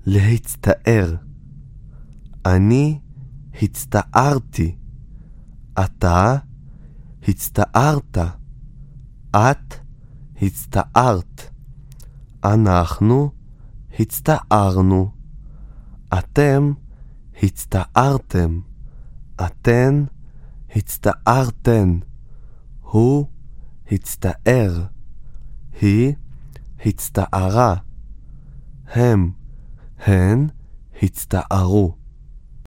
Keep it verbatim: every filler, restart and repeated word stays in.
להצטער. אני הצטערתי. אתה הצטערת. את הצטערת. אנחנו הצטערנו. אתם הצטערתם. אתן הצטערתן. הוא הצטער. היא הצטערה. הם, הן הצטערו.